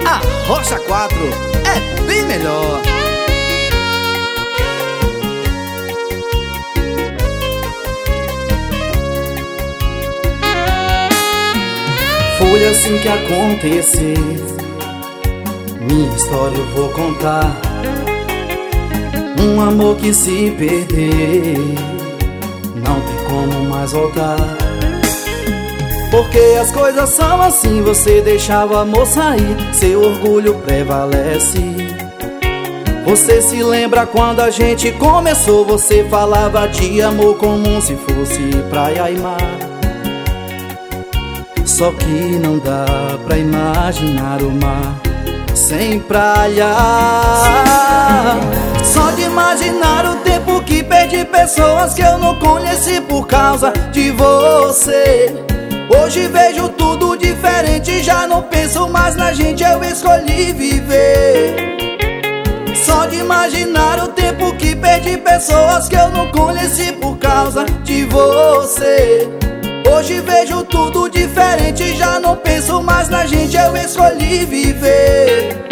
a Rocha 4 é bem melhor. Foi assim que aconteceu, minha história eu vou contar. Um amor que se perdeu, não tem como mais voltar. Porque as coisas são assim, você deixa o amor sair, seu orgulho prevalece. Você se lembra quando a gente começou, você falava de amor como se fosse praia e mar. Só que não dá pra imaginar o mar sem praia. Só de imaginar o tempo que perdi pessoas que eu não conheci por causa de você. Hoje vejo tudo diferente, já não penso mais na gente, eu escolhi viver. Só de imaginar o tempo que perdi pessoas que eu não conheci por causa de você. Hoje vejo tudo diferente, já não penso mais na gente, eu escolhi viver.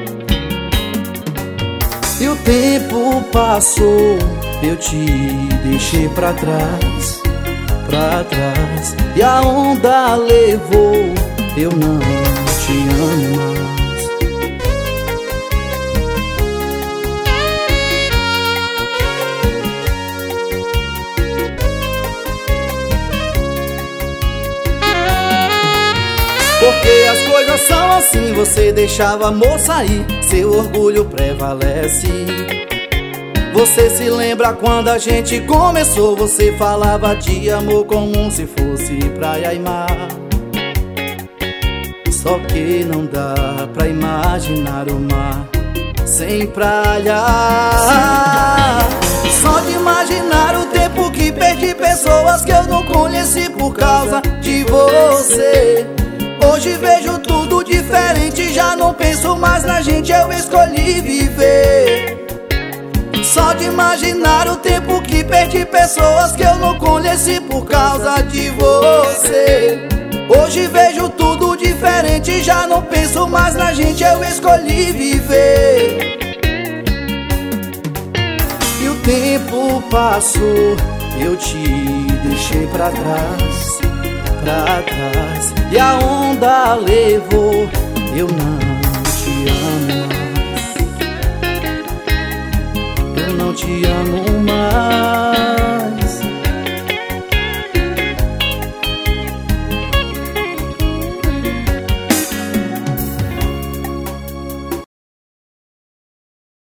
E o tempo passou, eu te deixei pra trás, pra trás. E a onda levou, eu não te amo mais. Porque as coisas são assim, você deixa o amor sair, seu orgulho prevalece. Você se lembra quando a gente começou, você falava de amor como se fosse praia e mar. Só que não dá pra imaginar o mar sem praia. Só de imaginar o tempo que perdi pessoas que eu não conheci por causa de você. Hoje vejo tudo diferente, já não penso mais na gente, eu escolhi viver. Só de imaginar o tempo que perdi pessoas que eu não conheci por causa de você. Hoje vejo tudo diferente, já não penso mais na gente, eu escolhi viver. E o tempo passou, eu te deixei pra trás, pra trás. E a onda levou, eu não te amo mais, eu não te amo mais.